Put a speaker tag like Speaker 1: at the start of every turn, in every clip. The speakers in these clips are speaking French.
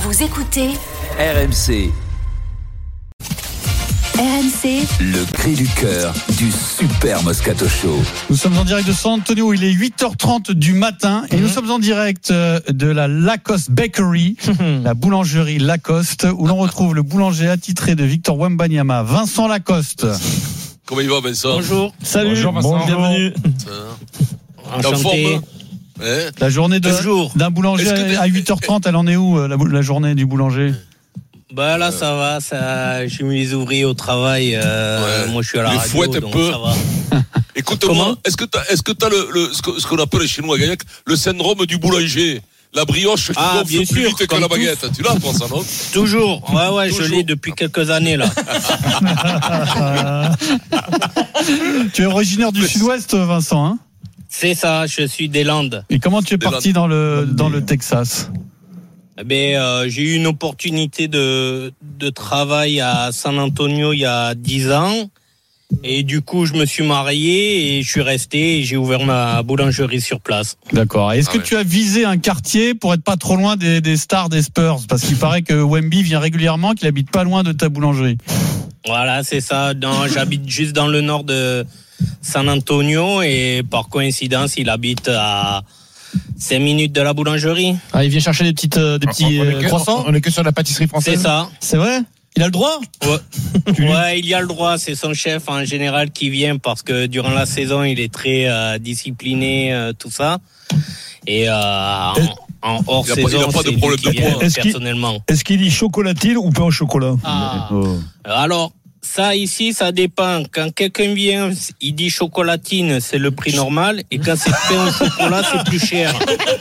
Speaker 1: Vous écoutez
Speaker 2: RMC.
Speaker 1: RMC,
Speaker 2: Le cri du cœur du Super Moscato Show.
Speaker 3: Nous sommes en direct de San Antonio, il est 8h30 du matin et nous sommes en direct de la Lacoste Bakery, la boulangerie Lacoste, où l'on retrouve le boulanger attitré de Victor Wembanyama, Vincent Lacoste.
Speaker 4: Comment il va, Vincent?
Speaker 5: Bonjour.
Speaker 3: Salut.
Speaker 5: Bonjour Vincent.
Speaker 3: Bienvenue.
Speaker 5: Enchanté.
Speaker 3: La journée d'un boulanger à 8h30, elle en est où la journée du boulanger?
Speaker 5: Bah là ça va, j'ai mis les ouvriers au travail. Moi je suis à la radio,
Speaker 4: fouette un
Speaker 5: donc
Speaker 4: peu.
Speaker 5: ça va.
Speaker 4: Écoute-moi, est-ce que t'as ce qu'on appelle chez nous à Gagnac le syndrome du boulanger? La brioche qui gonfle
Speaker 5: bien
Speaker 4: plus
Speaker 5: sûr,
Speaker 4: vite que la baguette. Tu l'as, toi, ça, non?
Speaker 5: Toujours. Ouais, je l'ai depuis quelques années là.
Speaker 3: Tu es originaire du Sud-Ouest, Vincent, hein?
Speaker 5: C'est ça, je suis des Landes.
Speaker 3: Et comment tu es parti dans le Texas?
Speaker 5: J'ai eu une opportunité de travail à San Antonio il y a 10 ans. Et du coup, je me suis marié et je suis resté et j'ai ouvert ma boulangerie sur place.
Speaker 3: D'accord. Est-ce que tu as visé un quartier pour être pas trop loin des stars des Spurs? Parce qu'il paraît que Wemby vient régulièrement, qu'il habite pas loin de ta boulangerie.
Speaker 5: Voilà, c'est ça. J'habite juste dans le nord de San Antonio et par coïncidence, il habite à 5 minutes de la boulangerie.
Speaker 6: Ah, il vient chercher des petits croissants.
Speaker 7: On est que sur la pâtisserie française.
Speaker 5: C'est ça.
Speaker 6: C'est vrai? Il a le droit?
Speaker 5: Ouais, il y a le droit. C'est son chef en général qui vient parce que durant la saison, il est très discipliné, tout ça. Et en hors saison,
Speaker 4: il a pas de problème de poids.
Speaker 5: Personnellement.
Speaker 6: Est-ce qu'il dit chocolatine ou pain au chocolat?
Speaker 5: Alors, ça ici, ça dépend. Quand quelqu'un vient, il dit chocolatine, c'est le prix normal. Et quand c'est pain au chocolat, c'est plus cher.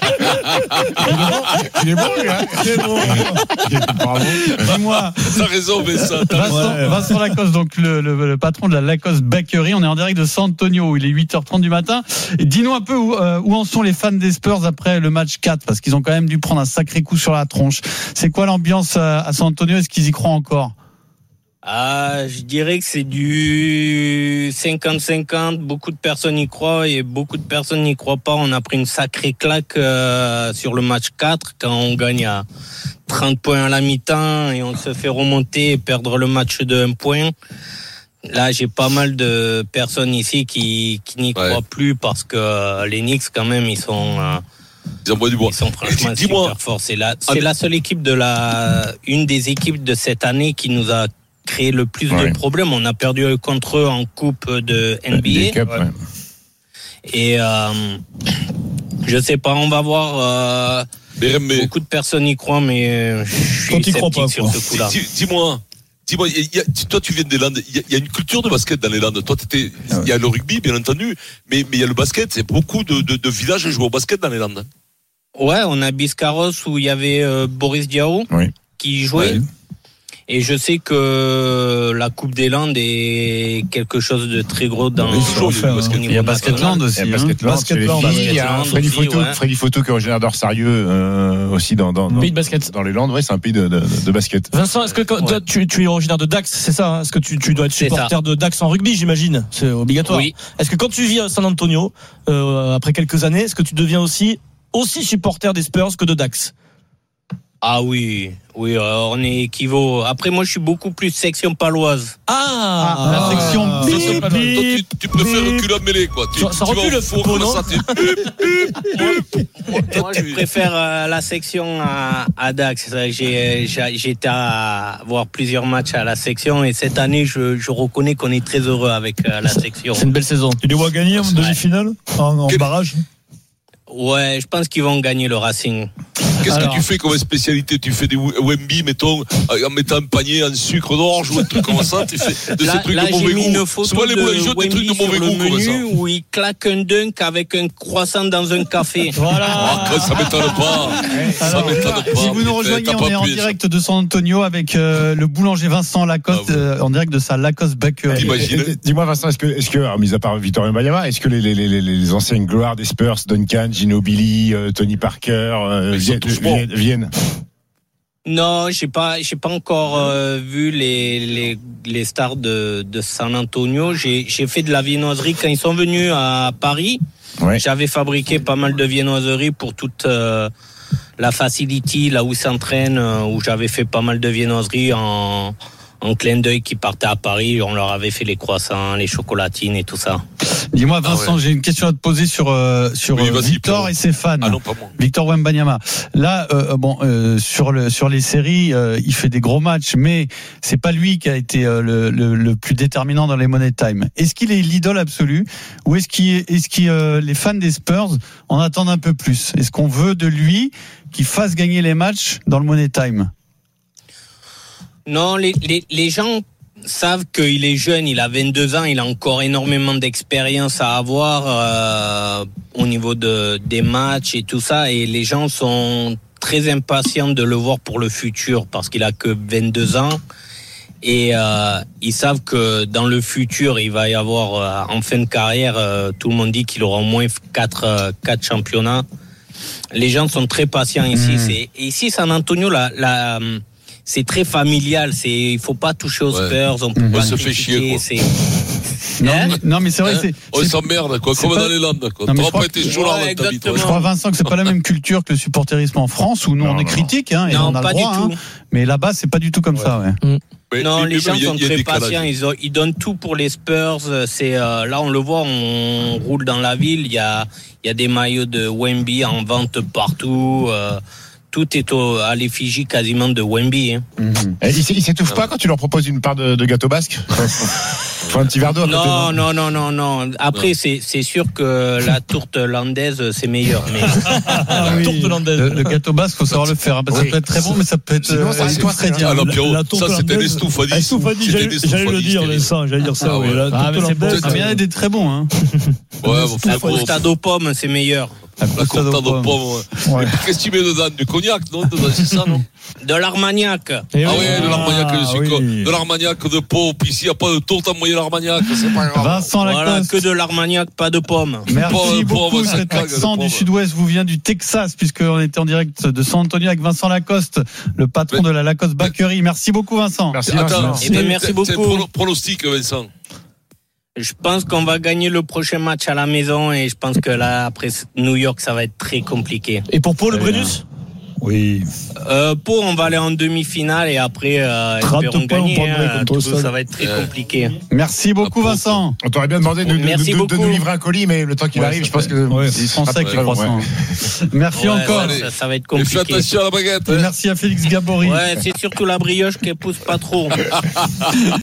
Speaker 7: Il est bon, lui, hein.
Speaker 3: C'est bon.
Speaker 7: Bravo.
Speaker 3: Dis-moi.
Speaker 4: T'as raison, Vincent.
Speaker 3: Vincent Lacoste, donc le patron de la Lacoste Bakery. On est en direct de San Antonio. Il est 8h30 du matin. Et dis-nous un peu où en sont les fans des Spurs après le match 4, parce qu'ils ont quand même dû prendre un sacré coup sur la tronche. C'est quoi l'ambiance à San Antonio? Est-ce qu'ils y croient encore?
Speaker 5: Je dirais que c'est du 50-50. Beaucoup de personnes y croient et beaucoup de personnes n'y croient pas. On a pris une sacrée claque sur le match 4 quand on gagne à 30 points à la mi-temps et on se fait remonter et perdre le match de 1 point. Là, j'ai pas mal de personnes ici qui n'y croient plus parce que les Knicks, quand même, ils sont franchement super forts. C'est la seule équipe une des équipes de cette année qui nous a créé le plus de problèmes. On a perdu contre eux en coupe de NBA.
Speaker 7: Cup,
Speaker 5: et je sais pas, on va voir. Beaucoup de personnes y croient, mais je suis sceptique sur ce coup-là.
Speaker 4: Dis-moi, toi tu viens des Landes, il y a une culture de basket dans les Landes. Toi il y a le rugby bien entendu, mais il y a le basket. C'est beaucoup de villages jouent au basket dans les Landes.
Speaker 5: Ouais, on a Biscarrosse où il y avait Boris Diaw qui jouait. Ouais. Et je sais que la Coupe des Landes est quelque chose de très gros dans
Speaker 3: il y a Basketland aussi.
Speaker 7: Il y a Freddy Photo qui est originaire d'Orsarieux aussi dans
Speaker 6: pays de basket.
Speaker 7: Dans les Landes, c'est un pays de basket.
Speaker 6: Vincent, est-ce que tu es originaire de Dax, c'est ça, hein? Est-ce que tu dois être supporter de Dax en rugby, j'imagine? C'est obligatoire. Oui. Est-ce que quand tu vis à San Antonio, après quelques années, est-ce que tu deviens aussi supporter des Spurs que de Dax?
Speaker 5: Ah oui, on est équivaut. Après, moi, je suis beaucoup plus section paloise.
Speaker 3: La section
Speaker 4: Toi, tu préfères reculer à mêlée, quoi.
Speaker 6: Ça recule le four, non?
Speaker 5: Moi, je préfère la section à Dax. J'ai été à voir plusieurs matchs à la section et cette année, je reconnais qu'on est très heureux avec la section.
Speaker 6: C'est une belle saison.
Speaker 3: Tu les vois gagner en demi-finale, en barrage?
Speaker 5: Ouais, je pense qu'ils vont gagner le Racing.
Speaker 4: Qu'est-ce que tu fais comme spécialité? Tu fais des Wemby, mettons, en mettant un panier en sucre d'orge ou un truc comme ça? Tu fais de ces trucs de mauvais goût.
Speaker 5: Souvent les boulangers ont des trucs de mauvais goût comme ça. Où ils claquent un dunk avec un croissant dans un café.
Speaker 3: Voilà.
Speaker 4: Ça m'étonne pas. Ça m'étonne pas.
Speaker 3: Si vous nous rejoignez, on est en direct de San Antonio avec le boulanger Vincent Lacoste, en direct de sa Lacoste Bakery.
Speaker 7: Dis-moi, Vincent, est-ce que, mis à part Victor Wembanyama, est-ce que les anciennes gloires des Spurs, Duncan, Ginobili, Tony Parker, viennent?
Speaker 5: Non, j'ai pas encore vu les stars de San Antonio. J'ai fait de la viennoiserie quand ils sont venus à Paris. Ouais. J'avais fabriqué pas mal de viennoiseries pour toute la facility, là où ils s'entraînent, où j'avais fait pas mal de viennoiseries en clin d'œil qui partaient à Paris. On leur avait fait les croissants, les chocolatines et tout ça.
Speaker 3: Dis-moi, Vincent, j'ai une question à te poser sur Victor et ses fans.
Speaker 4: Ah non, pas moi.
Speaker 3: Victor Wembanyama. Là, sur les séries, il fait des gros matchs, mais c'est pas lui qui a été le plus déterminant dans les Money Time. Est-ce qu'il est l'idole absolue, ou est-ce que les fans des Spurs en attendent un peu plus? Est-ce qu'on veut de lui qu'il fasse gagner les matchs dans le Money Time?
Speaker 5: Non, les gens savent qu'il est jeune, il a 22 ans, il a encore énormément d'expérience à avoir au niveau des matchs et tout ça, et les gens sont très impatients de le voir pour le futur parce qu'il a que 22 ans et ils savent que dans le futur il va y avoir en fin de carrière, tout le monde dit qu'il aura au moins 4 championnats. Les gens sont très patients ici. Ici San Antonio, c'est très familial. Il faut pas toucher aux Spurs. On peut pas
Speaker 4: se fait chier,
Speaker 5: quoi.
Speaker 3: Non, mais c'est vrai.
Speaker 4: On s'emmerde, quoi. Comme dans les Landes, quoi. T'auras pas été chaud là dans ta vie, toi.
Speaker 3: Je crois, Vincent, que c'est pas la même culture que le supporterisme en France, où nous on est critique, et on a
Speaker 5: pas
Speaker 3: le droit.
Speaker 5: Du tout.
Speaker 3: Mais là-bas, c'est pas du tout comme ça, ouais.
Speaker 5: Non, les gens sont très patients. Ils donnent tout pour les Spurs. Là, on le voit, on roule dans la ville. Il y a des maillots de Wemby en vente partout. Tout est à l'effigie quasiment de Wemby. Hein.
Speaker 7: Ils s'étouffent pas quand tu leur proposes une part de gâteau basque? Faut un petit verre d'eau.
Speaker 5: Non. Après, c'est sûr que la tourte landaise, c'est meilleur. Mais...
Speaker 3: La tourte landaise. Le gâteau basque, faut savoir le faire. Ça peut être très bon, mais ça peut être
Speaker 7: très
Speaker 3: dire.
Speaker 4: Alors, Pierrot, ça, c'était des stouffadis.
Speaker 6: J'allais le dire, Vincent. J'allais dire ça, oui.
Speaker 3: Ça vient d'être très bon, hein.
Speaker 5: La croustade aux pommes, c'est meilleur.
Speaker 4: La croustade aux pommes, ouais. Qu'est-ce que tu mets dedans? Du cognac, non? C'est ça, non?
Speaker 5: De l'Armagnac.
Speaker 4: De l'Armagnac, de l'Armagnac, de pommes. Ici, il n'y a pas de tourte à moyen l'Armagnac, c'est pas grave.
Speaker 3: Vincent Lacoste.
Speaker 5: Voilà, que de l'Armagnac, pas de pommes.
Speaker 3: Merci beaucoup. Cet accent du Sud-Ouest vous vient du Texas, puisqu'on était en direct de San Antonio avec Vincent Lacoste, le patron de la Lacoste Bakery. Merci beaucoup, Vincent.
Speaker 7: Merci, Vincent.
Speaker 5: Merci beaucoup.
Speaker 4: C'est pronostic, Vincent.
Speaker 5: Je pense qu'on va gagner le prochain match à la maison, et je pense que là, après New York, ça va être très compliqué.
Speaker 6: Et pour Pau, le Brennus?
Speaker 3: Oui.
Speaker 5: Pau, on va aller en demi-finale, et après, espérons gagner. Ça va être très compliqué.
Speaker 3: Merci beaucoup, Vincent.
Speaker 7: On t'aurait bien demandé de nous livrer un colis, mais le temps qu'il arrive, je pense que
Speaker 3: ils sont secs, les croissants. Merci encore.
Speaker 5: Ça va être compliqué.
Speaker 4: Fais attention à la baguette.
Speaker 3: Merci à Félix Gabory.
Speaker 5: Ouais, c'est surtout la brioche qui pousse pas trop.